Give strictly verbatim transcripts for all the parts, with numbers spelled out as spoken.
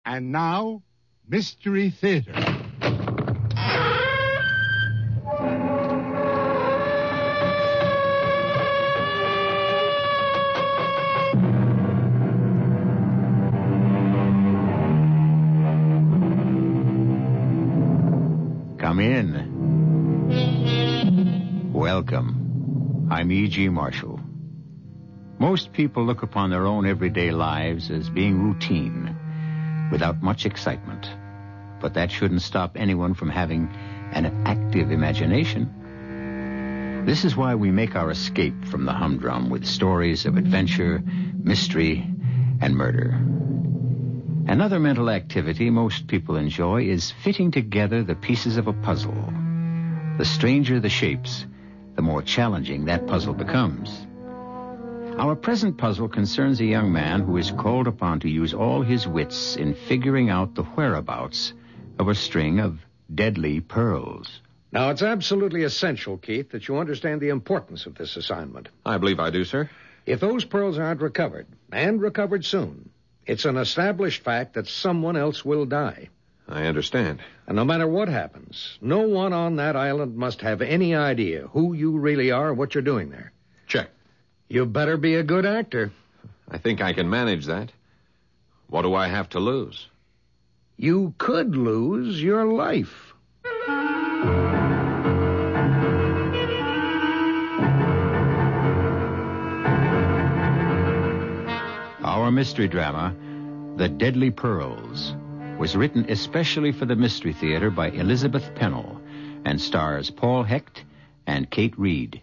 And now, Mystery Theater. Come in. Welcome. I'm E G. Marshall. Most people look upon their own everyday lives as being routine, without much excitement. But that shouldn't stop anyone from having an active imagination. This is why we make our escape from the humdrum with stories of adventure, mystery, and murder. Another mental activity most people enjoy is fitting together the pieces of a puzzle. The stranger the shapes, the more challenging that puzzle becomes. Our present puzzle concerns a young man who is called upon to use all his wits in figuring out the whereabouts of a string of deadly pearls. Now, it's absolutely essential, Keith, that you understand the importance of this assignment. I believe I do, sir. If those pearls aren't recovered, and recovered soon, it's an established fact that someone else will die. I understand. And no matter what happens, no one on that island must have any idea who you really are or what you're doing there. Check. You better be a good actor. I think I can manage that. What do I have to lose? You could lose your life. Our mystery drama, The Deadly Pearls, was written especially for the Mystery Theater by Elizabeth Pennell and stars Paul Hecht and Kate Reed.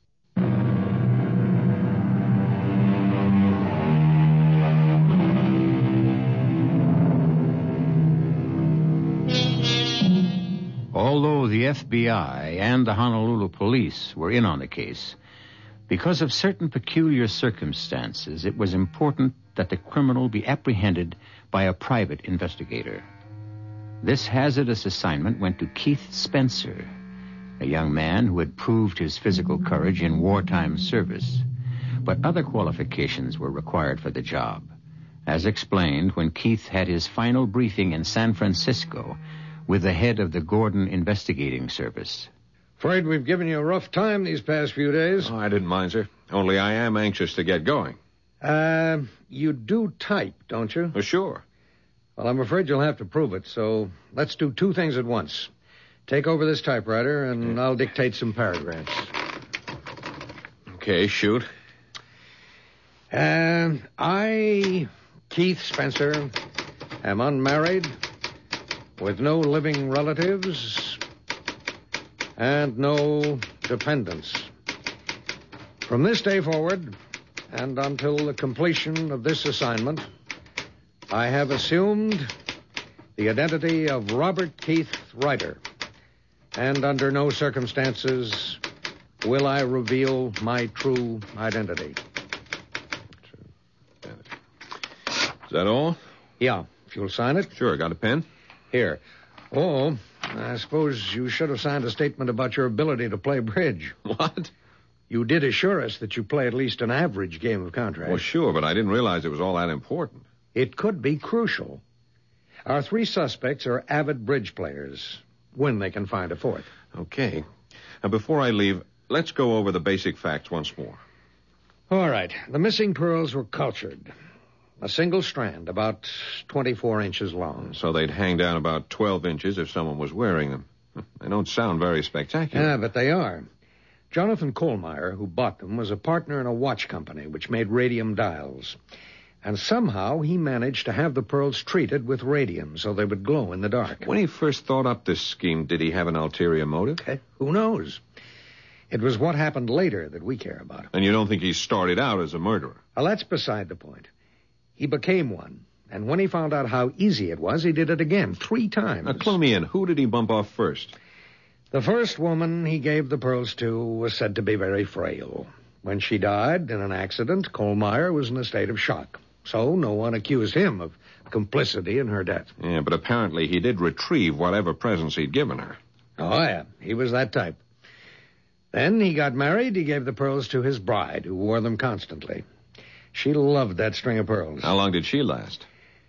Although the F B I and the Honolulu police were in on the case, because of certain peculiar circumstances, it was important that the criminal be apprehended by a private investigator. This hazardous assignment went to Keith Spencer, a young man who had proved his physical courage in wartime service. But other qualifications were required for the job, as explained when Keith had his final briefing in San Francisco with the head of the Gordon Investigating Service. Afraid we've given you a rough time these past few days. Oh, I didn't mind, sir. Only I am anxious to get going. Uh, you do type, don't you? Oh, sure. Well, I'm afraid you'll have to prove it, so let's do two things at once. Take over this typewriter, and I'll dictate some paragraphs. Okay, shoot. Uh, I, Keith Spencer, am unmarried, with no living relatives, and no dependents. From this day forward, and until the completion of this assignment, I have assumed the identity of Robert Keith Ryder, and under no circumstances will I reveal my true identity. Is that all? Yeah, if you'll sign it. Sure, got a pen? Here. Oh, I suppose you should have signed a statement about your ability to play bridge. What? You did assure us that you play at least an average game of contract. Well, sure, but I didn't realize it was all that important. It could be crucial. Our three suspects are avid bridge players, when they can find a fourth. Okay. Now, before I leave, let's go over the basic facts once more. All right. The missing pearls were cultured. A single strand, about twenty-four inches long. So they'd hang down about twelve inches if someone was wearing them. They don't sound very spectacular. Yeah, but they are. Jonathan Kohlmeyer, who bought them, was a partner in a watch company which made radium dials. And somehow he managed to have the pearls treated with radium so they would glow in the dark. When he first thought up this scheme, did he have an ulterior motive? Okay. Who knows? It was what happened later that we care about. And you don't think he started out as a murderer? Well, that's beside the point. He became one. And when he found out how easy it was, he did it again, three times. Now, clue me in. Who did he bump off first? The first woman he gave the pearls to was said to be very frail. When she died in an accident, Kohlmeyer was in a state of shock. So no one accused him of complicity in her death. Yeah, but apparently he did retrieve whatever presents he'd given her. Oh, yeah. He was that type. Then he got married. He gave the pearls to his bride, who wore them constantly. She loved that string of pearls. How long did she last?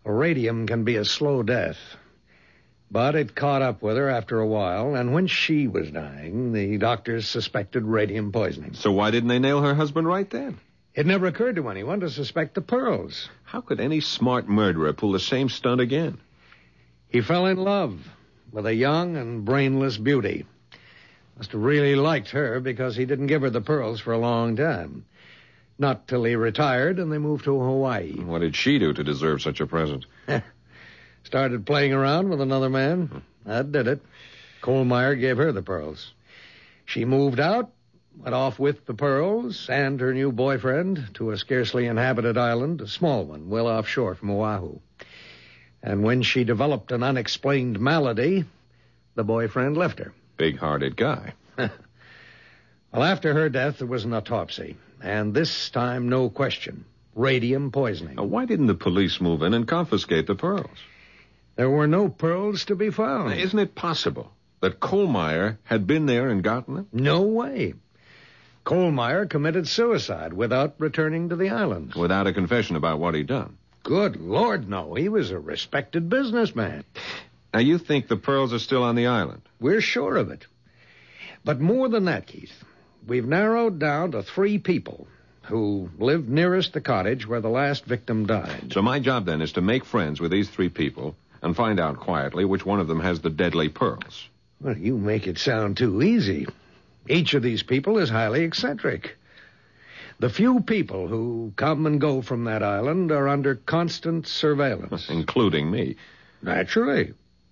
Radium can be a slow death. But it caught up with her after a while, and when she was dying, the doctors suspected radium poisoning. So why didn't they nail her husband right then? It never occurred to anyone to suspect the pearls. How could any smart murderer pull the same stunt again? He fell in love with a young and brainless beauty. Must have really liked her because he didn't give her the pearls for a long time. Not till he retired and they moved to Hawaii. What did she do to deserve such a present? Started playing around with another man. That did it. Kohlmeyer gave her the pearls. She moved out, went off with the pearls and her new boyfriend to a scarcely inhabited island, a small one, well offshore from Oahu. And when she developed an unexplained malady, the boyfriend left her. Big-hearted guy. Well, after her death, there was an autopsy. And this time, no question. Radium poisoning. Now, why didn't the police move in and confiscate the pearls? There were no pearls to be found. Now, isn't it possible that Kohlmeyer had been there and gotten them? No way. Kohlmeyer committed suicide without returning to the island. Without a confession about what he'd done? Good Lord, no. He was a respected businessman. Now, you think the pearls are still on the island? We're sure of it. But more than that, Keith, we've narrowed down to three people who lived nearest the cottage where the last victim died. So my job, then, is to make friends with these three people and find out quietly which one of them has the deadly pearls. Well, you make it sound too easy. Each of these people is highly eccentric. The few people who come and go from that island are under constant surveillance. Including me. Naturally.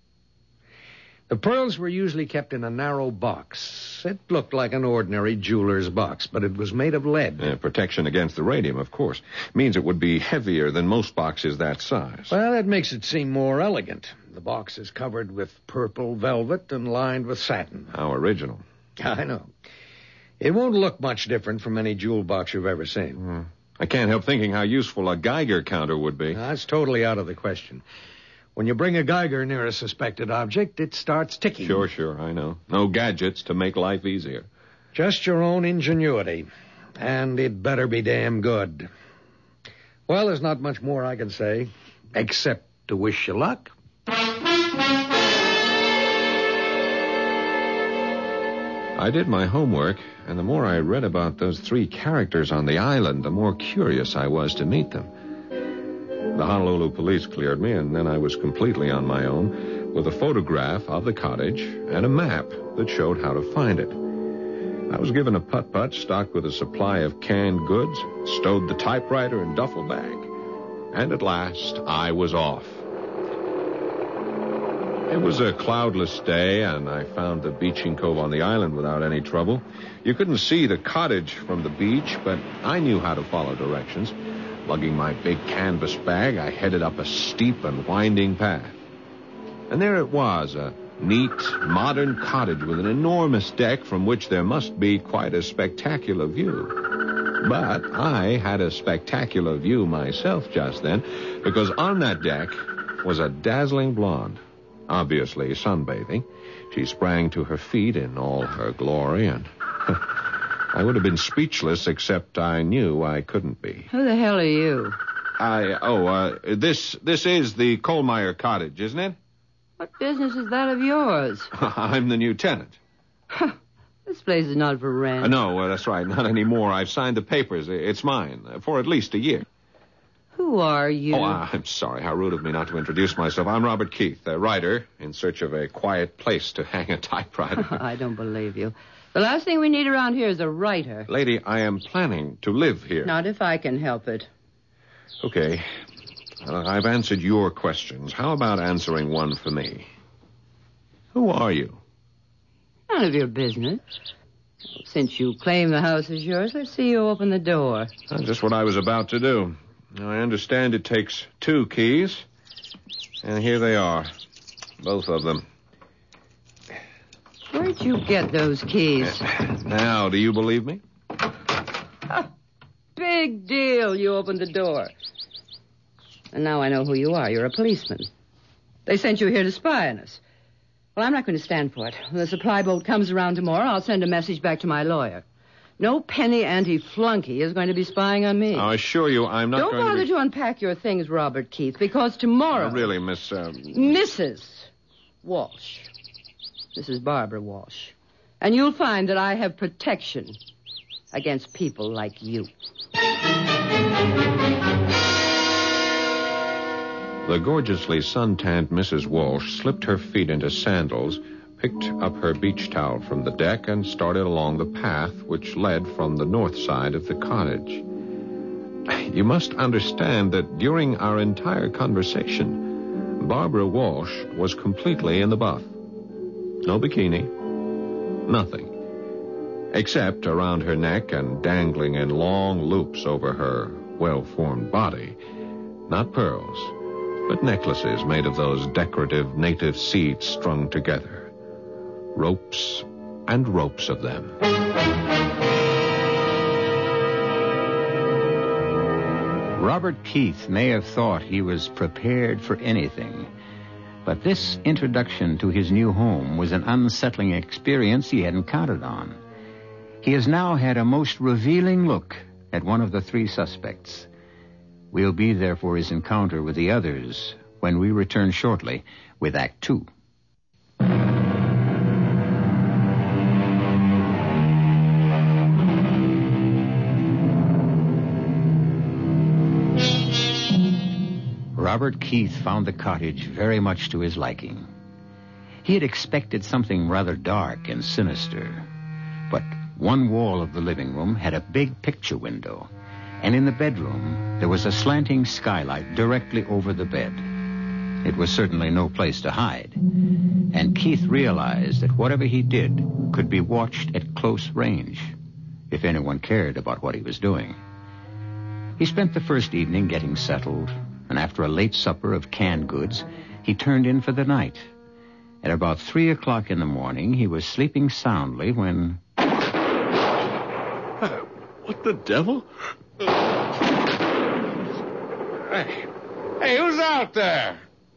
The pearls were usually kept in a narrow box. It looked like an ordinary jeweler's box, but it was made of lead. Uh, protection against the radium, of course. Means it would be heavier than most boxes that size. Well, that makes it seem more elegant. The box is covered with purple velvet and lined with satin. How original. I know. It won't look much different from any jewel box you've ever seen. Mm. I can't help thinking how useful a Geiger counter would be. That's totally out of the question. When you bring a Geiger near a suspected object, it starts ticking. Sure, sure, I know. No gadgets to make life easier. Just your own ingenuity. And it better be damn good. Well, there's not much more I can say, except to wish you luck. I did my homework, and the more I read about those three characters on the island, the more curious I was to meet them. The Honolulu police cleared me, and then I was completely on my own with a photograph of the cottage and a map that showed how to find it. I was given a putt-putt stocked with a supply of canned goods, stowed the typewriter and duffel bag, and at last I was off. It was a cloudless day, and I found the beaching cove on the island without any trouble. You couldn't see the cottage from the beach, but I knew how to follow directions. Lugging my big canvas bag, I headed up a steep and winding path. And there it was, a neat, modern cottage with an enormous deck from which there must be quite a spectacular view. But I had a spectacular view myself just then, because on that deck was a dazzling blonde, obviously sunbathing. She sprang to her feet in all her glory, and I would have been speechless, except I knew I couldn't be. Who the hell are you? I, oh, uh, this, this is the Kohlmeyer cottage, isn't it? What business is that of yours? I'm the new tenant. This place is not for rent. Uh, no, uh, that's right, not anymore. I've signed the papers. It's mine, uh, for at least a year. Who are you? Oh, uh, I'm sorry. How rude of me not to introduce myself. I'm Robert Keith, a writer in search of a quiet place to hang a typewriter. I don't believe you. The last thing we need around here is a writer. Lady, I am planning to live here. Not if I can help it. Okay. Uh, I've answered your questions. How about answering one for me? Who are you? None of your business. Since you claim the house is yours, let's see you open the door. That's just what I was about to do. I understand it takes two keys. And here they are. Both of them. Where'd you get those keys? Now, do you believe me? Big deal. You opened the door. And now I know who you are. You're a policeman. They sent you here to spy on us. Well, I'm not going to stand for it. When the supply boat comes around tomorrow, I'll send a message back to my lawyer. No penny anti-flunky is going to be spying on me. I assure you I'm not Don't going bother to... Be... to unpack your things, Robert Keith, because tomorrow... Oh, really, Miss... Uh... Missus Walsh. Missus Barbara Walsh. And you'll find that I have protection against people like you. The gorgeously suntanned Missus Walsh slipped her feet into sandals, picked up her beach towel from the deck, and started along the path which led from the north side of the cottage. You must understand that during our entire conversation, Barbara Walsh was completely in the buff. No bikini, nothing. Except around her neck and dangling in long loops over her well-formed body. Not pearls, but necklaces made of those decorative native seeds strung together. Ropes and ropes of them. Robert Keith may have thought he was prepared for anything, but this introduction to his new home was an unsettling experience he hadn't counted on. He has now had a most revealing look at one of the three suspects. We'll be there for his encounter with the others when we return shortly with Act Two. Robert Keith found the cottage very much to his liking. He had expected something rather dark and sinister, but one wall of the living room had a big picture window, and in the bedroom there was a slanting skylight directly over the bed. It was certainly no place to hide, and Keith realized that whatever he did could be watched at close range, if anyone cared about what he was doing. He spent the first evening getting settled, and after a late supper of canned goods, he turned in for the night. At about three o'clock in the morning, he was sleeping soundly when... Uh, what the devil? Hey, hey, who's out there?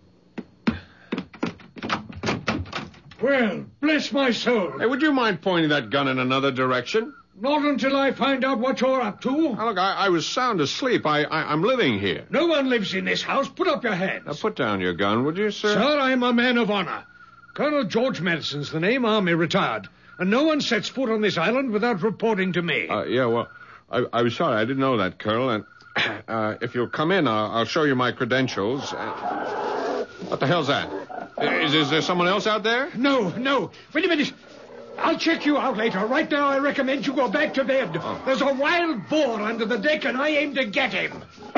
Well, bless my soul. Hey, would you mind pointing that gun in another direction? Not until I find out what you're up to. Now, look, I, I was sound asleep. I, I, I'm living here. No one lives in this house. Put up your hands. Now, put down your gun, would you, sir? Sir, I'm a man of honor. Colonel George Madison's the name, Army retired. And no one sets foot on this island without reporting to me. Uh, yeah, well, I, I was sorry. I didn't know that, Colonel. And uh, if you'll come in, I'll, I'll show you my credentials. Uh, what the hell's that? Is, is there someone else out there? No, no. Wait a minute. I'll check you out later. Right now, I recommend you go back to bed. Oh. There's a wild boar under the deck, and I aim to get him.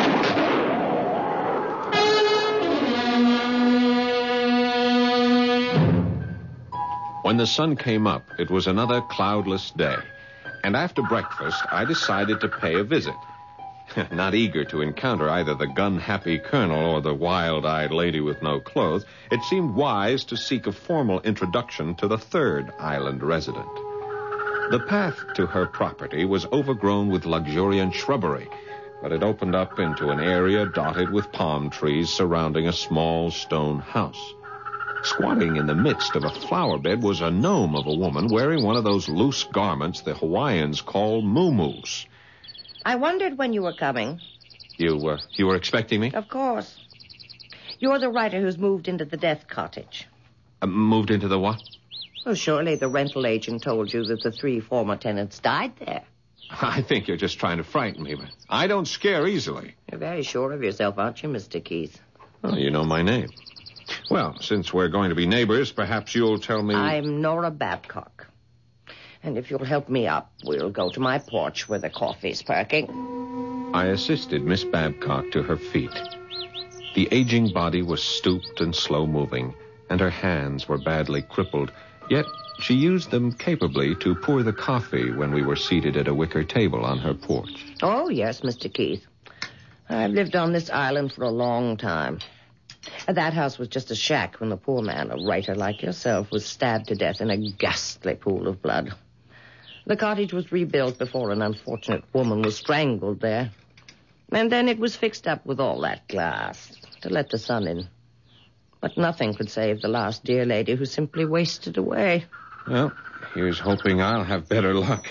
When the sun came up, it was another cloudless day. And after breakfast, I decided to pay a visit. Not eager to encounter either the gun-happy colonel or the wild-eyed lady with no clothes, it seemed wise to seek a formal introduction to the third island resident. The path to her property was overgrown with luxuriant shrubbery, but it opened up into an area dotted with palm trees surrounding a small stone house. Squatting in the midst of a flower bed was a gnome of a woman wearing one of those loose garments the Hawaiians call muumuus. I wondered when you were coming. You were, you were expecting me? Of course. You're the writer who's moved into the death cottage. Uh, moved into the what? Well, surely the rental agent told you that the three former tenants died there. I think you're just trying to frighten me, but I don't scare easily. You're very sure of yourself, aren't you, Mister Keith? Oh, you know my name. Well, since we're going to be neighbors, perhaps you'll tell me... I'm Nora Babcock. And if you'll help me up, we'll go to my porch where the coffee's perking. I assisted Miss Babcock to her feet. The aging body was stooped and slow-moving, and her hands were badly crippled, yet she used them capably to pour the coffee when we were seated at a wicker table on her porch. Oh, yes, Mister Keith. I've lived on this island for a long time. That house was just a shack when the poor man, a writer like yourself, was stabbed to death in a ghastly pool of blood. The cottage was rebuilt before an unfortunate woman was strangled there. And then it was fixed up with all that glass to let the sun in. But nothing could save the last dear lady who simply wasted away. Well, here's hoping I'll have better luck.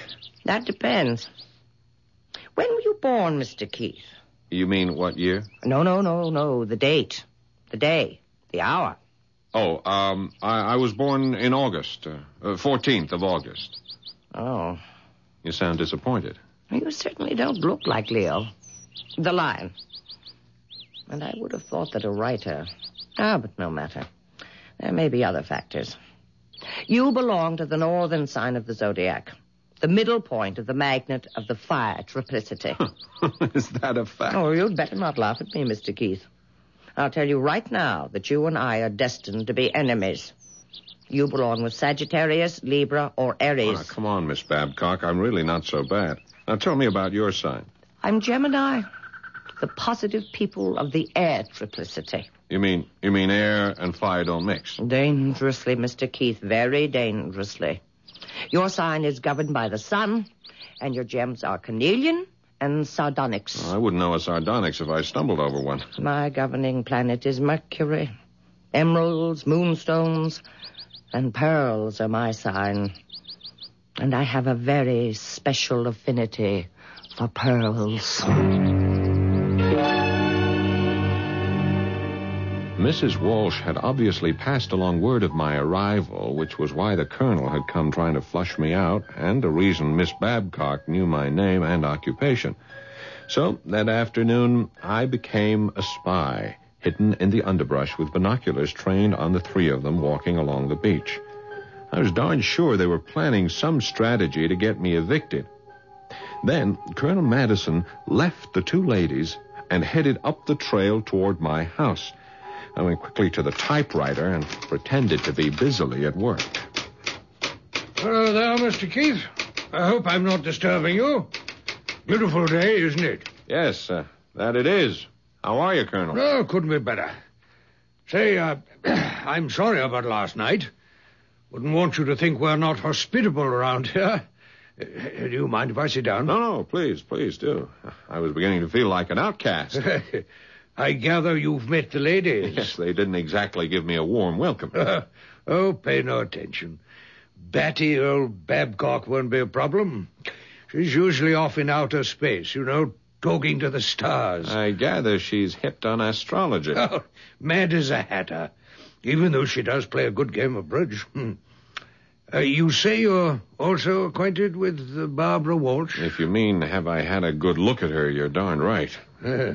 That depends. When were you born, Mister Keith? You mean what year? No, no, no, no. The date. The day. The hour. Oh, um, I, I was born in August. Uh, uh, fourteenth of August. Oh. You sound disappointed. You certainly don't look like Leo. The lion. And I would have thought that a writer... Ah, but no matter. There may be other factors. You belong to the northern sign of the zodiac. The middle point of the magnet of the fire triplicity. Is that a fact? Oh, you'd better not laugh at me, Mister Keith. I'll tell you right now that you and I are destined to be enemies. You belong with Sagittarius, Libra, or Aries. Oh, come on, Miss Babcock. I'm really not so bad. Now tell me about your sign. I'm Gemini, the positive people of the air triplicity. You mean you mean air and fire don't mix? Dangerously, Mister Keith, very dangerously. Your sign is governed by the sun, and your gems are carnelian and sardonyx. Oh, I wouldn't know a sardonyx if I stumbled over one. My governing planet is Mercury. Emeralds, moonstones, and pearls are my sign. And I have a very special affinity for pearls. Missus Walsh had obviously passed along word of my arrival, which was why the colonel had come trying to flush me out, and the reason Miss Babcock knew my name and occupation. So, that afternoon, I became a spy, hidden in the underbrush with binoculars trained on the three of them walking along the beach. I was darn sure they were planning some strategy to get me evicted. Then, Colonel Madison left the two ladies and headed up the trail toward my house. I went quickly to the typewriter and pretended to be busily at work. Hello there, Mister Keith. I hope I'm not disturbing you. Beautiful day, isn't it? Yes, uh, that it is. How are you, Colonel? No, couldn't be better. Say, uh, I'm sorry about last night. Wouldn't want you to think we're not hospitable around here. Uh, do you mind if I sit down? No, no, please, please do. I was beginning to feel like an outcast. I gather you've met the ladies. Yes, they didn't exactly give me a warm welcome. Uh, oh, pay no attention. Batty old Babcock won't be a problem. She's usually off in outer space, you know, talking to the stars. I gather she's hipped on astrology. Oh, mad as a hatter, even though she does play a good game of bridge. Hmm. Uh, you say you're also acquainted with uh, Barbara Walsh? If you mean, have I had a good look at her, you're darn right. Uh,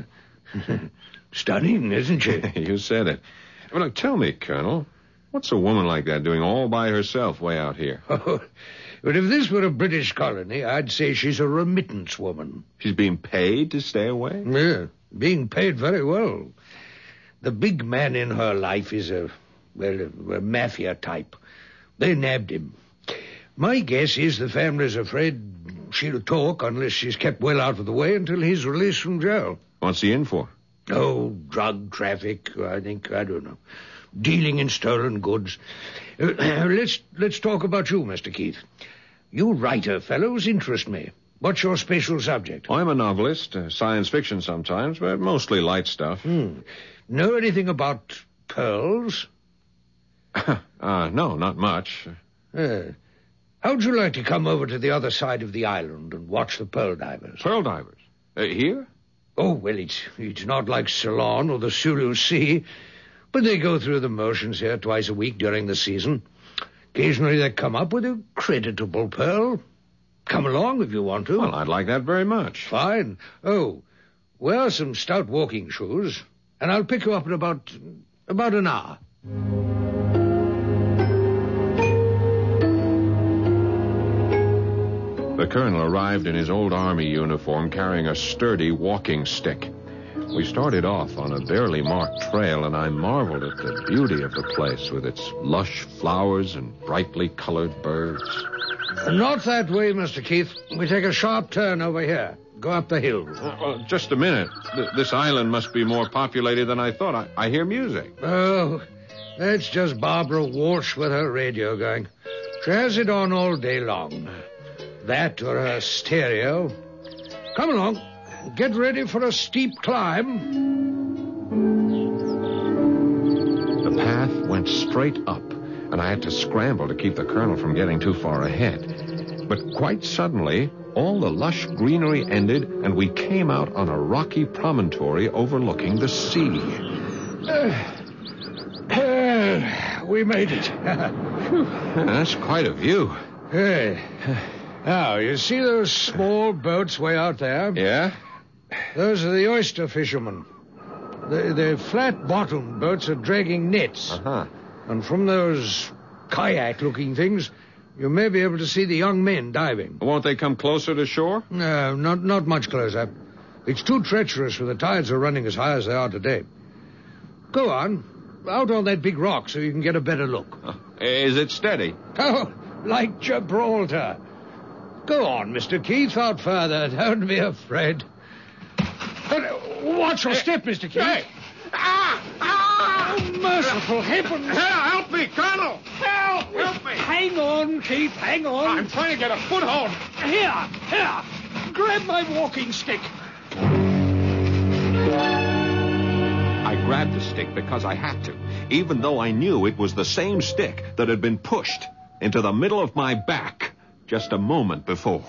stunning, isn't she? You said it. Well, look, tell me, Colonel, what's a woman like that doing all by herself way out here? Oh, but if this were a British colony, I'd say she's a remittance woman. She's being paid to stay away? Yeah, being paid very well. The big man in her life is a, well, a, a mafia type. They nabbed him. My guess is the family's afraid she'll talk unless she's kept well out of the way until he's released from jail. What's he in for? Oh, drug traffic, I think, I don't know. Dealing in stolen goods. Uh, let's let's talk about you, Mister Keith. You writer fellows interest me. What's your special subject? I'm a novelist, uh, science fiction sometimes, but mostly light stuff. Hmm. Know anything about pearls? uh, no, not much. Uh, how'd you like to come over to the other side of the island and watch the pearl divers? Pearl divers? Uh, here? Oh, well, it's, it's not like Ceylon or the Sulu Sea, but they go through the motions here twice a week during the season. Occasionally they come up with a creditable pearl. Come along if you want to. Well, I'd like that very much. Fine. Oh, wear some stout walking shoes, and I'll pick you up in about, about an hour. The colonel arrived in his old army uniform carrying a sturdy walking stick. We started off on a barely marked trail, and I marveled at the beauty of the place with its lush flowers and brightly colored birds. Not that way, Mister Keith. We take a sharp turn over here. Go up the hill. Uh, well, just a minute. Th- this island must be more populated than I thought. I, I hear music. Oh, that's just Barbara Walsh with her radio going. She has it on all day long. That or her stereo. Come along. Get ready for a steep climb. The path went straight up, and I had to scramble to keep the colonel from getting too far ahead. But quite suddenly, all the lush greenery ended, and we came out on a rocky promontory overlooking the sea. Uh, uh, we made it. That's quite a view. Hey. Now, you see those small boats way out there? Yeah? Those are the oyster fishermen. The, the flat-bottomed boats are dragging nets. Uh-huh. And from those kayak-looking things, you may be able to see the young men diving. Won't they come closer to shore? No, not, not much closer. It's too treacherous for the tides are running as high as they are today. Go on, out on that big rock so you can get a better look. Uh, is it steady? Oh, like Gibraltar. Go on, Mister Keith, out further. Don't be afraid. But watch your step, Mister Keith. Hey! Ah! Ah! Oh, merciful heavens. Help me, Colonel! Help! Help me! Hang on, Keith, hang on. I'm trying to get a foothold. Here, here. Grab my walking stick. I grabbed the stick because I had to, even though I knew it was the same stick that had been pushed into the middle of my back just a moment before.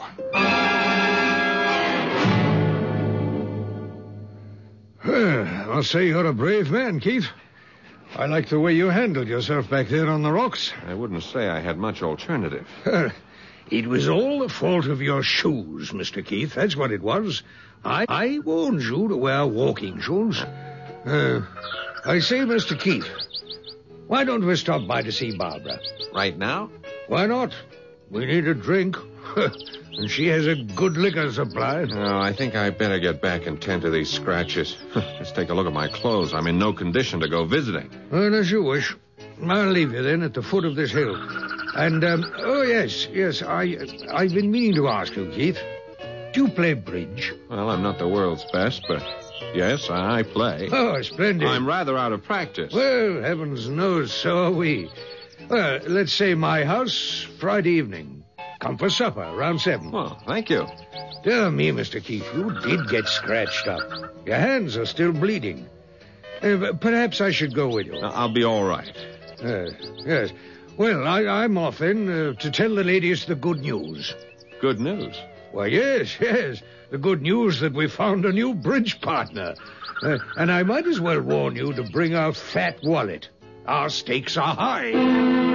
I'll say you're a brave man, Keith. I like the way you handled yourself back there on the rocks. I wouldn't say I had much alternative. It was all the fault of your shoes, Mister Keith. That's what it was. I, I warned you to wear walking shoes. Uh, I say, Mister Keith, why don't we stop by to see Barbara? Right now? Why not? We need a drink. And she has a good liquor supply. Oh, I think I better get back and tend to these scratches. Let's take a look at my clothes. I'm in no condition to go visiting. Well, as you wish. I'll leave you then at the foot of this hill. And, um, oh, yes, yes, I, I've been meaning to ask you, Keith. Do you play bridge? Well, I'm not the world's best, but yes, I play. Oh, splendid. I'm rather out of practice. Well, heavens knows, so are we. Well, let's say my house, Friday evening. Come for supper, around seven. Well, thank you. Dear me, Mister Keith, you did get scratched up. Your hands are still bleeding. Uh, perhaps I should go with you. I'll be all right. Uh, yes. Well, I, I'm off then uh, to tell the ladies the good news. Good news? Why, yes, yes. The good news that we found a new bridge partner. Uh, and I might as well warn you to bring a fat wallet. Our stakes are high.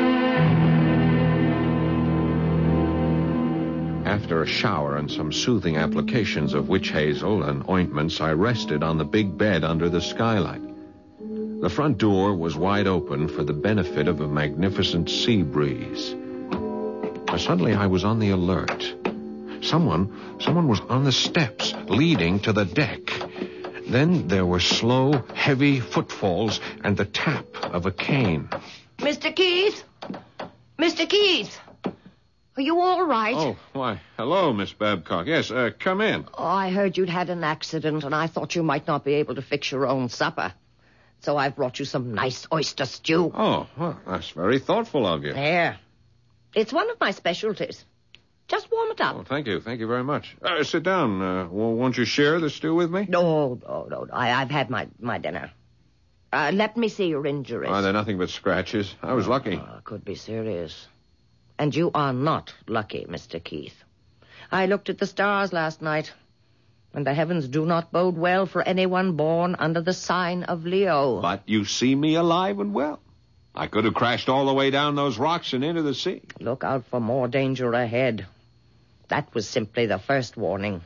After a shower and some soothing applications of witch hazel and ointments, I rested on the big bed under the skylight. The front door was wide open for the benefit of a magnificent sea breeze. But suddenly I was on the alert. Someone, someone was on the steps leading to the deck. Then there were slow, heavy footfalls and the tap of a cane. Mister Keith? Mister Keith? Are you all right? Oh, why, hello, Miss Babcock. Yes, uh, come in. Oh, I heard you'd had an accident, and I thought you might not be able to fix your own supper. So I've brought you some nice oyster stew. Oh, well, that's very thoughtful of you. There. It's one of my specialties. Just warm it up. Oh, thank you. Thank you very much. Uh, sit down. Uh, won't you share the stew with me? No, no, no. I, I've had my, my dinner. Uh, let me see your injuries. Oh, they're nothing but scratches. I was lucky. Oh, could be serious. And you are not lucky, Mister Keith. I looked at the stars last night, and the heavens do not bode well for anyone born under the sign of Leo. But you see me alive and well. I could have crashed all the way down those rocks and into the sea. Look out for more danger ahead. That was simply the first warning.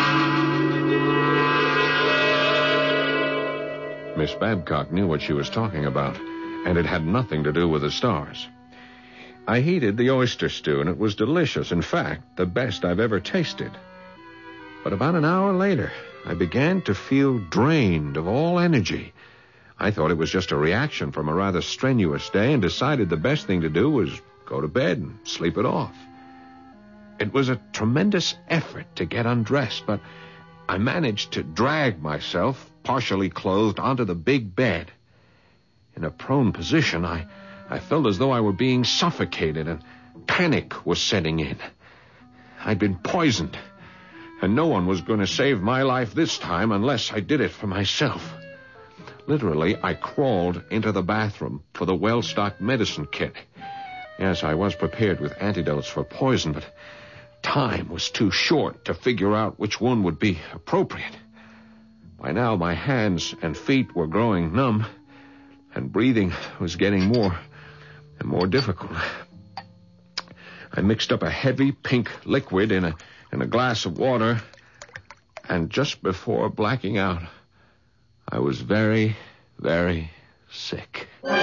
Miss Babcock knew what she was talking about, and it had nothing to do with the stars. I heated the oyster stew, and it was delicious. In fact, the best I've ever tasted. But about an hour later, I began to feel drained of all energy. I thought it was just a reaction from a rather strenuous day and decided the best thing to do was go to bed and sleep it off. It was a tremendous effort to get undressed, but I managed to drag myself, partially clothed, onto the big bed. In a prone position, I... I felt as though I were being suffocated, and panic was setting in. I'd been poisoned, and no one was going to save my life this time unless I did it for myself. Literally, I crawled into the bathroom for the well-stocked medicine kit. Yes, I was prepared with antidotes for poison, but time was too short to figure out which one would be appropriate. By now, my hands and feet were growing numb, and breathing was getting more and more difficult. I mixed up a heavy pink liquid in a, in a glass of water, and just before blacking out, I was very, very sick.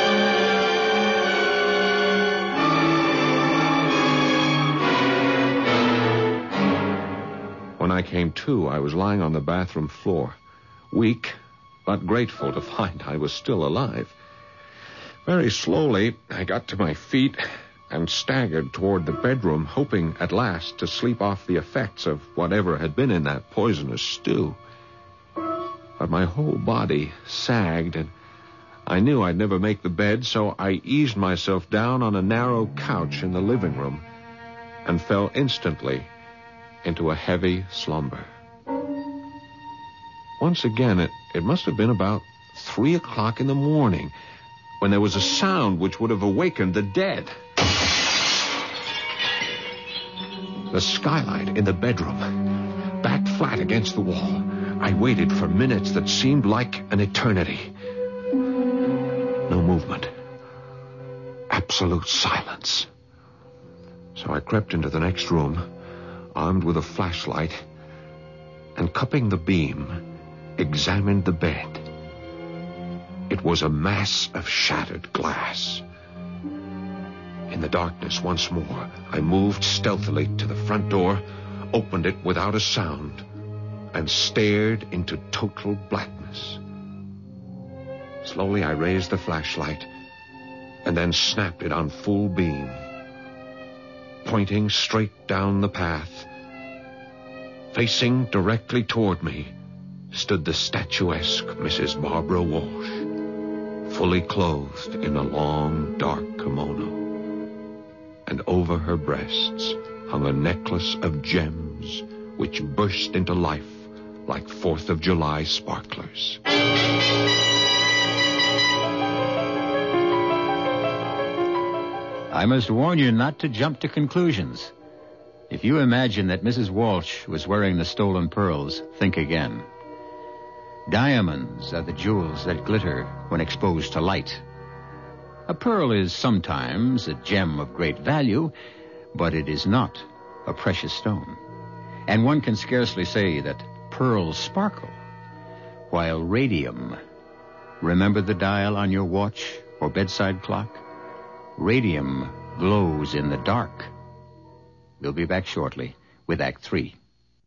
When I came to, I was lying on the bathroom floor, weak but grateful to find I was still alive. Very slowly, I got to my feet and staggered toward the bedroom, hoping at last to sleep off the effects of whatever had been in that poisonous stew. But my whole body sagged, and I knew I'd never make the bed, so I eased myself down on a narrow couch in the living room and fell instantly into a heavy slumber. Once again, it, it must have been about three o'clock in the morning when there was a sound which would have awakened the dead. The skylight in the bedroom, backed flat against the wall. I waited for minutes that seemed like an eternity. No movement. Absolute silence. So I crept into the next room, armed with a flashlight, and cupping the beam, examined the bed. It was a mass of shattered glass. In the darkness once more, I moved stealthily to the front door, opened it without a sound, and stared into total blackness. Slowly I raised the flashlight and then snapped it on full beam. Pointing straight down the path, facing directly toward me, stood the statuesque Missus Barbara Walsh, fully clothed in a long, dark kimono. And over her breasts hung a necklace of gems which burst into life like Fourth of July sparklers. I must warn you not to jump to conclusions. If you imagine that Missus Walsh was wearing the stolen pearls, think again. Diamonds are the jewels that glitter when exposed to light. A pearl is sometimes a gem of great value, but it is not a precious stone. And one can scarcely say that pearls sparkle, while radium, remember the dial on your watch or bedside clock? Radium glows in the dark. We'll be back shortly with Act Three.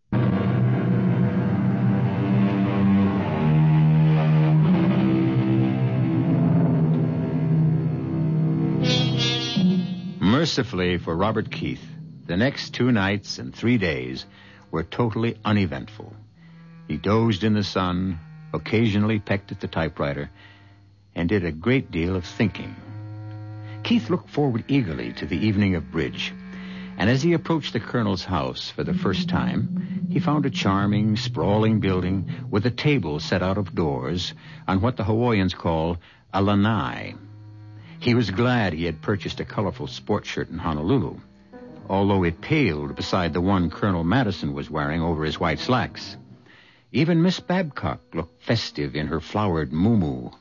Mercifully for Robert Keith, the next two nights and three days were totally uneventful. He dozed in the sun, occasionally pecked at the typewriter, and did a great deal of thinking. Keith looked forward eagerly to the evening of bridge, and as he approached the colonel's house for the first time, he found a charming, sprawling building with a table set out of doors on what the Hawaiians call a lanai. He was glad he had purchased a colorful sports shirt in Honolulu, although it paled beside the one Colonel Madison was wearing over his white slacks. Even Miss Babcock looked festive in her flowered muumuu.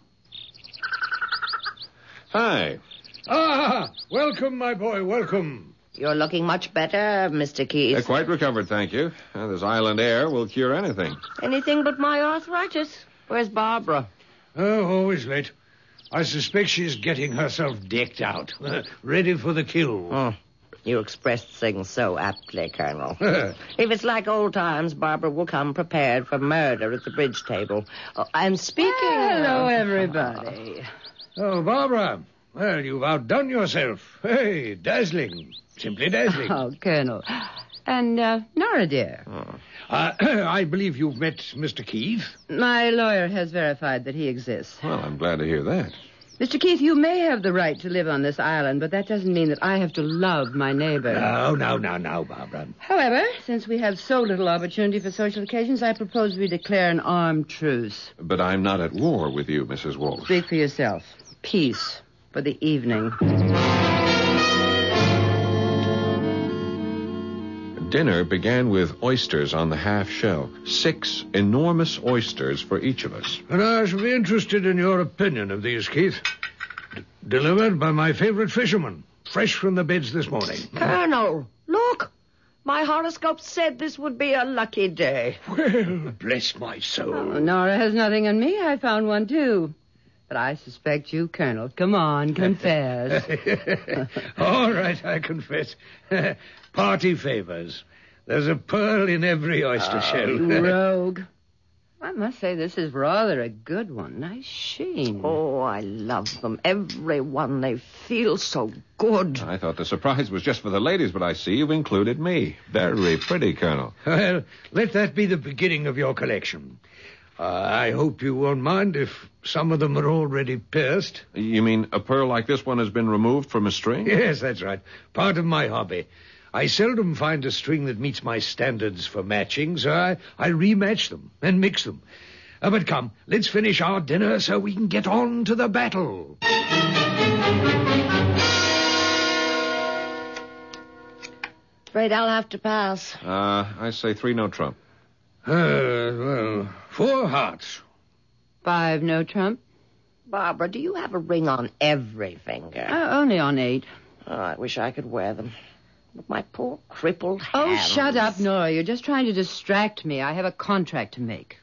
Hi. Ah, welcome, my boy, welcome. You're looking much better, Mister Keith. Uh, quite recovered, thank you. Uh, this island air will cure anything. Anything but my arthritis. Where's Barbara? Oh, always late. I suspect she's getting herself decked out, ready for the kill. Oh, you expressed things so aptly, Colonel. If it's like old times, Barbara will come prepared for murder at the bridge table. Oh, I'm speaking... Hello, everybody. Oh, Barbara. Well, you've outdone yourself. Hey, dazzling. Simply dazzling. Oh, Colonel. And, uh, Nora, dear. Oh. Uh, I believe you've met Mister Keith. My lawyer has verified that he exists. Well, I'm glad to hear that. Mister Keith, you may have the right to live on this island, but that doesn't mean that I have to love my neighbor. No, no, no, no, Barbara. However, since we have so little opportunity for social occasions, I propose we declare an armed truce. But I'm not at war with you, Missus Walsh. Speak for yourself. Peace for the evening. Dinner began with oysters on the half shell. Six enormous oysters for each of us. And I should be interested in your opinion of these, Keith. D- delivered by my favorite fisherman, fresh from the beds this morning. Colonel, look. My horoscope said this would be a lucky day. Well, bless my soul. Oh, Nora has nothing on me. I found one, too. But I suspect you, Colonel. Come on, confess. All right, I confess. Party favors. There's a pearl in every oyster Oh, shell. you rogue. I must say this is rather a good one. Nice sheen. Oh, I love them. Every one. They feel so good. I thought the surprise was just for the ladies, but I see you've included me. Very pretty, Colonel. Well, let that be the beginning of your collection. Uh, I hope you won't mind if some of them are already pierced. You mean a pearl like this one has been removed from a string? Yes, that's right. Part of my hobby. I seldom find a string that meets my standards for matching, so I, I rematch them and mix them. Uh, but come, let's finish our dinner so we can get on to the battle. Afraid I'll have to pass. Uh, I say three no trump. Uh, well, four hearts. Five, no trump. Barbara, do you have a ring on every finger? Uh, only on eight. Oh, I wish I could wear them. But my poor crippled Oh, hands. shut up, Nora. You're just trying to distract me. I have a contract to make.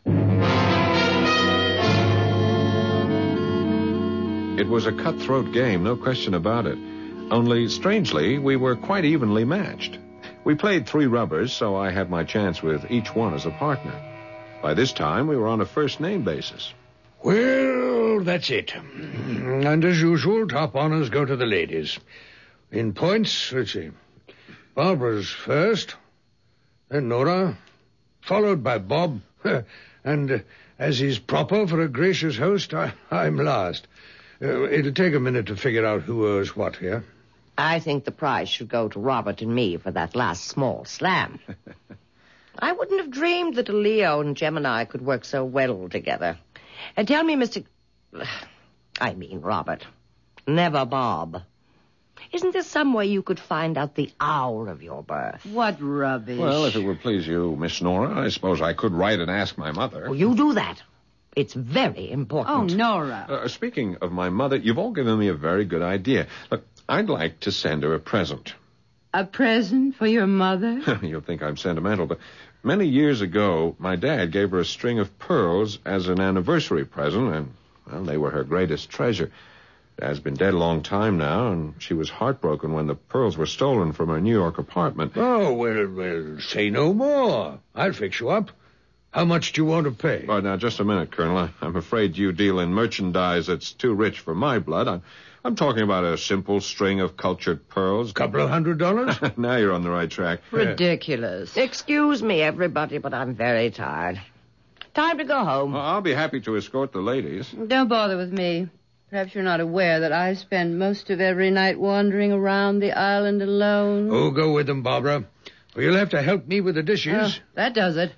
It was a cutthroat game, no question about it. Only, strangely, we were quite evenly matched. We played three rubbers, so I had my chance with each one as a partner. By this time, we were on a first-name basis. Well, that's it. And as usual, top honors go to the ladies. In points, let's see. Barbara's first, then Nora, followed by Bob, and uh, as is proper for a gracious host, I, I'm last. Uh, it'll take a minute to figure out who owes what here. I think the prize should go to Robert and me for that last small slam. I wouldn't have dreamed that a Leo and Gemini could work so well together. And tell me, Mister I mean, Robert. Never Bob. Isn't there some way you could find out the hour of your birth? What rubbish. Well, if it would please you, Miss Nora, I suppose I could write and ask my mother. Well, you do that. It's very Oh, important. Nora. Uh, speaking of my mother, you've all given me a very good idea. Look, I'd like to send her a present. A present for your mother? You'll think I'm sentimental, but many years ago, my dad gave her a string of pearls as an anniversary present, and, well, they were her greatest treasure. Dad's been dead a long time now, and she was heartbroken when the pearls were stolen from her New York apartment. Oh, well, well, say no more. I'll fix you up. How much do you want to pay? Oh, now, just a minute, Colonel. I, I'm afraid you deal in merchandise that's too rich for my blood. I'm, I'm talking about a simple string of cultured pearls. Couple of hundred dollars? Now you're on the right track. Ridiculous. Excuse me, everybody, but I'm very tired. Time to go home. Well, I'll be happy to escort the ladies. Don't bother with me. Perhaps you're not aware that I spend most of every night wandering around the island alone. Oh, go with them, Barbara. Or you'll have to help me with the dishes. Oh, that does it.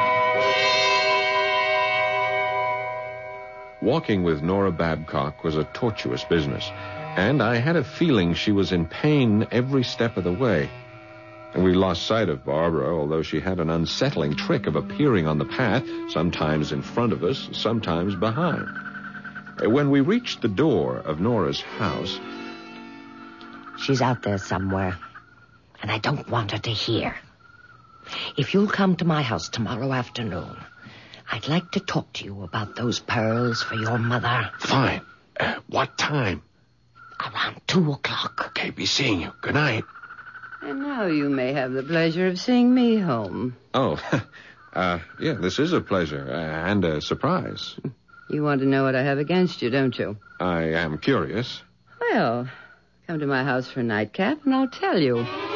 Walking with Nora Babcock was a tortuous business, and I had a feeling she was in pain every step of the way. And we lost sight of Barbara, although she had an unsettling trick of appearing on the path, sometimes in front of us, sometimes behind. When we reached the door of Nora's house... She's out there somewhere, and I don't want her to hear. If you'll come to my house tomorrow afternoon, I'd like to talk to you about those pearls for your mother. Fine. Uh, what time? Around two o'clock. Okay, be seeing you. Good night. And now you may have the pleasure of seeing me home. Oh, uh, yeah, this is a pleasure uh, and a surprise. You want to know what I have against you, don't you? I am curious. Well, come to my house for a nightcap, and I'll tell you.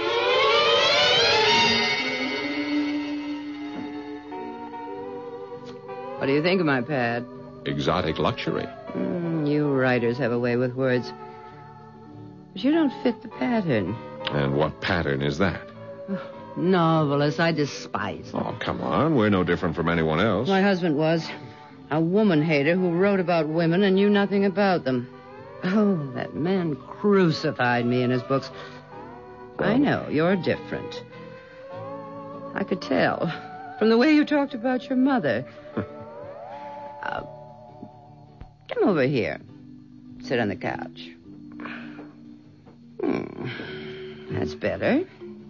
What do you think of my pad? Exotic luxury. Mm, you writers have a way with words. But you don't fit the pattern. And what pattern is that? Novelists, I despise them. Oh, come on. We're no different from anyone else. My husband was. A woman hater who wrote about women and knew nothing about them. Oh, that man crucified me in his books. I know, you're different. I could tell from the way you talked about your mother. uh, come over here. Sit on the couch. Hmm. That's better.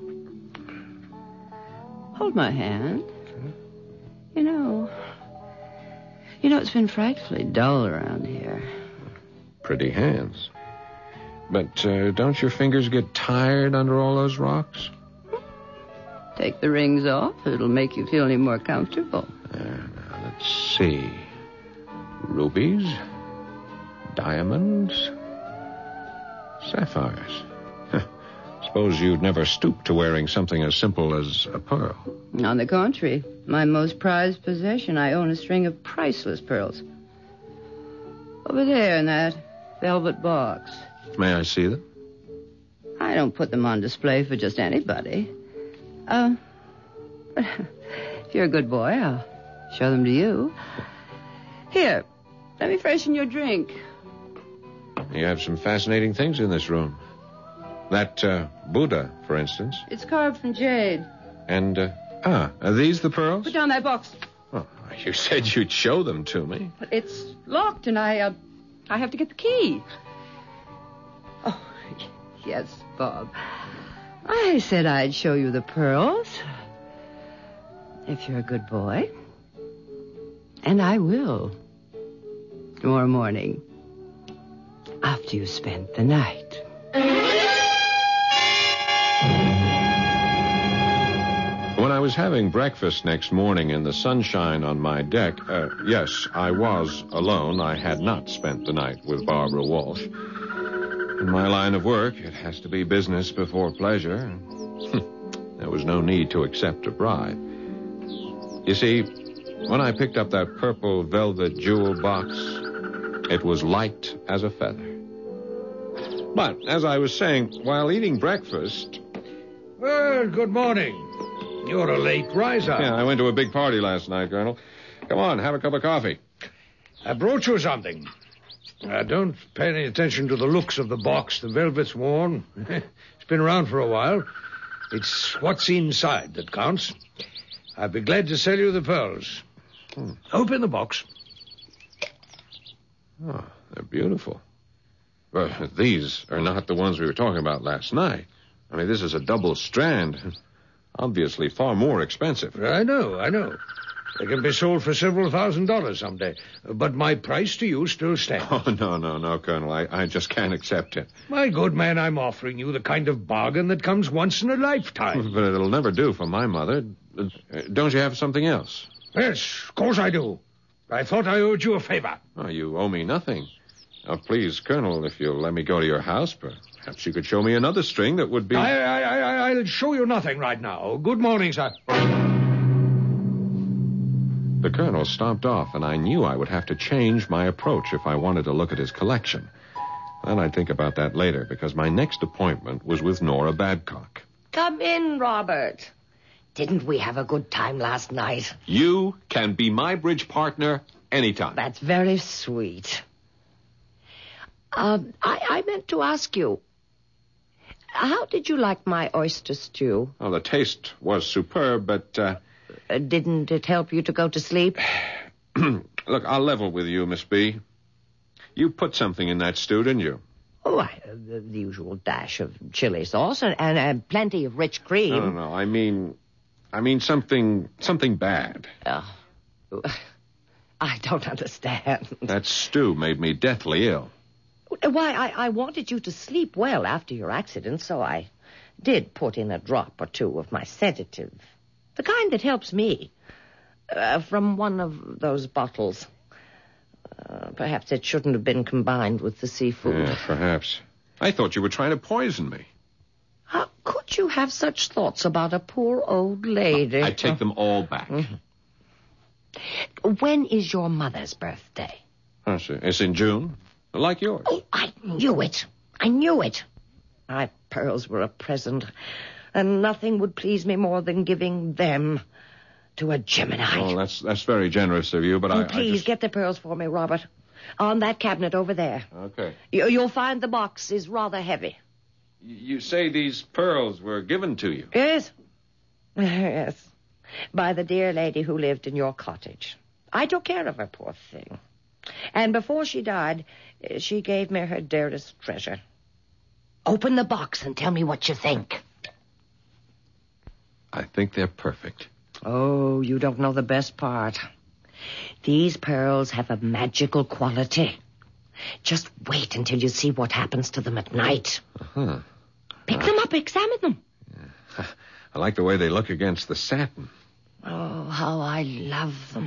Hold my hand. You know, you know, it's been frightfully dull around here. Pretty hands. But uh, don't your fingers get tired under all those rocks? Take the rings off. It'll make you feel any more comfortable. Uh, now, let's see. Rubies, diamonds, sapphires. Suppose you'd never stoop to wearing something as simple as a pearl. On the contrary, my most prized possession, I own a string of priceless pearls. Over there in that velvet box. May I see them? I don't put them on display for just anybody. Uh, if you're a good boy, I'll show them to you. Here, let me freshen your drink. You have some fascinating things in this room. That uh, Buddha, for instance. It's carved from jade. And, uh, ah, are these the pearls? Put down that box. Oh, you said you'd show them to me. But it's locked, and I, uh, I have to get the key. Oh, yes, Bob. I said I'd show you the pearls. If you're a good boy. And I will. Tomorrow morning. After you spent the night. When I was having breakfast next morning in the sunshine on my deck, uh, yes, I was alone. I had not spent the night with Barbara Walsh. In my line of work, it has to be business before pleasure. There was no need to accept a bribe. You see, when I picked up that purple velvet jewel box, it was light as a feather. But, as I was saying, while eating breakfast... Well, good morning. You're a late riser. Yeah, I went to a big party last night, Colonel. Come on, have a cup of coffee. I brought you something. Uh, don't pay any attention to the looks of the box. The velvet's worn. It's been around for a while. It's what's inside that counts. I'd be glad to sell you the pearls. Hmm. Open the box. Oh, they're beautiful. But these are not the ones we were talking about last night. I mean, this is a double strand. Obviously far more expensive. I know, I know. They can be sold for several thousand dollars someday. But my price to you still stands. Oh, no, no, no, Colonel. I, I just can't accept it. My good man, I'm offering you the kind of bargain that comes once in a lifetime. But it'll never do for my mother. Don't you have something else? Yes, of course I do. I thought I owed you a favor. Oh, you owe me nothing. Now, please, Colonel, if you'll let me go to your house, perhaps you could show me another string that would be... I, I, I, I'll show you nothing right now. Good morning, sir. The Colonel stopped off, and I knew I would have to change my approach if I wanted to look at his collection. Then I'd think about that later, because my next appointment was with Nora Babcock. Come in, Robert. Didn't we have a good time last night? You can be my bridge partner anytime. That's very sweet. Uh, I, I meant to ask you, how did you like my oyster stew? Oh, the taste was superb, but... Uh... Uh, didn't it help you to go to sleep? Look, I'll level with you, Miss B. You put something in that stew, didn't you? Oh, I, uh, the, the usual dash of chili sauce and, and uh, plenty of rich cream. No, no, no. I mean, I mean something, something bad. Uh, I don't understand. That stew made me deathly ill. Why, I, I wanted you to sleep well after your accident, so I did put in a drop or two of my sedative. The kind that helps me. Uh, from one of those bottles. Uh, perhaps it shouldn't have been combined with the seafood. Yeah, perhaps. I thought you were trying to poison me. How could you have such thoughts about a poor old lady? I take them all back. Mm-hmm. When is your mother's birthday? Oh, see. It's in June, like yours. Oh, I knew it. I knew it. My pearls were a present, and nothing would please me more than giving them to a Gemini. Oh, that's that's very generous of you, but oh, I... Please, I just... get the pearls for me, Robert. On that cabinet over there. Okay. You, you'll find the box is rather heavy. You say these pearls were given to you? Yes. Yes. by the dear lady who lived in your cottage. I took care of her, poor thing. And before she died, she gave me her dearest treasure. Open the box and tell me what you think. I think they're perfect. Oh, you don't know the best part. These pearls have a magical quality. Just wait until you see what happens to them at night. Uh-huh. Pick uh, them up, examine them. Yeah. I like the way they look against the satin. Oh, how I love them.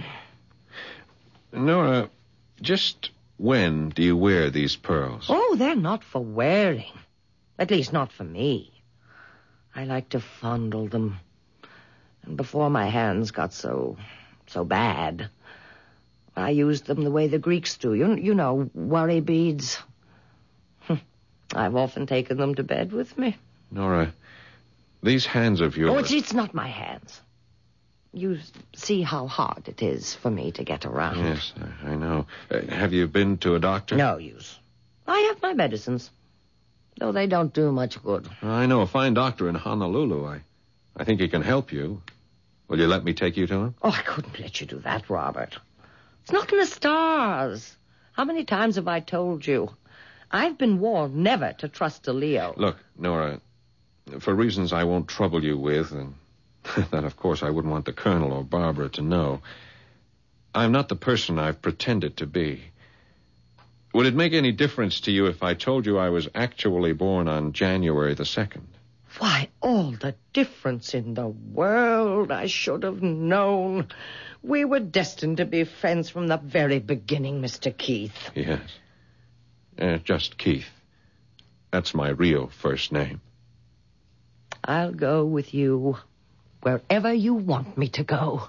Nora, just when do you wear these pearls? Oh, they're not for wearing. At least not for me. I like to fondle them. And before my hands got so, so bad, I used them the way the Greeks do. You, you know, worry beads. I've often taken them to bed with me. Nora, these hands of yours... Oh, it's, it's not my hands. You see how hard it is for me to get around. Yes, I know. Uh, have you been to a doctor? No use. I have my medicines, though they don't do much good. I know a fine doctor in Honolulu. I, I think he can help you. Will you let me take you to him? Oh, I couldn't let you do that, Robert. It's not in the stars. How many times have I told you? I've been warned never to trust a Leo. Look, Nora, for reasons I won't trouble you with, and that, of course, I wouldn't want the Colonel or Barbara to know, I'm not the person I've pretended to be. Would it make any difference to you if I told you I was actually born on January the second? Why, all the difference in the world. I should have known. We were destined to be friends from the very beginning, Mister Keith. Yes. Uh, just Keith. That's my real first name. I'll go with you wherever you want me to go.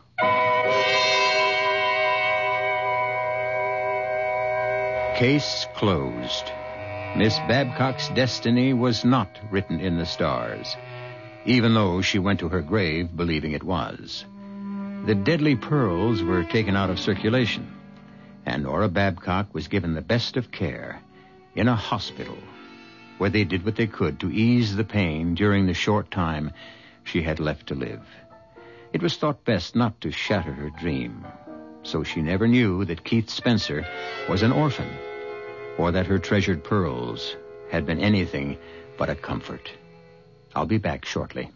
Case closed. Miss Babcock's destiny was not written in the stars, even though she went to her grave believing it was. The deadly pearls were taken out of circulation, and Nora Babcock was given the best of care in a hospital, where they did what they could to ease the pain during the short time she had left to live. It was thought best not to shatter her dream, so she never knew that Keith Spencer was an orphan, or that her treasured pearls had been anything but a comfort. I'll be back shortly.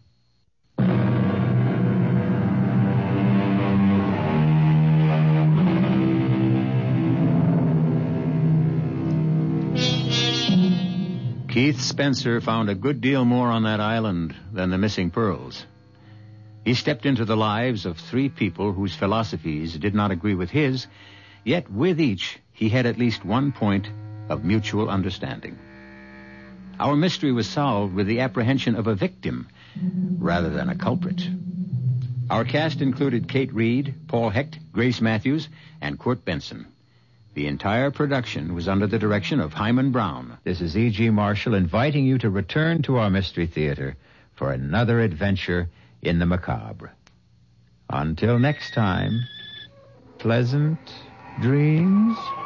Keith Spencer found a good deal more on that island than the missing pearls. He stepped into the lives of three people whose philosophies did not agree with his, yet with each he had at least one point of mutual understanding. Our mystery was solved with the apprehension of a victim rather than a culprit. Our cast included Kate Reed, Paul Hecht, Grace Matthews, and Kurt Benson. The entire production was under the direction of Hyman Brown. This is E G. Marshall inviting you to return to our Mystery Theater for another adventure in the macabre. Until next time, pleasant dreams.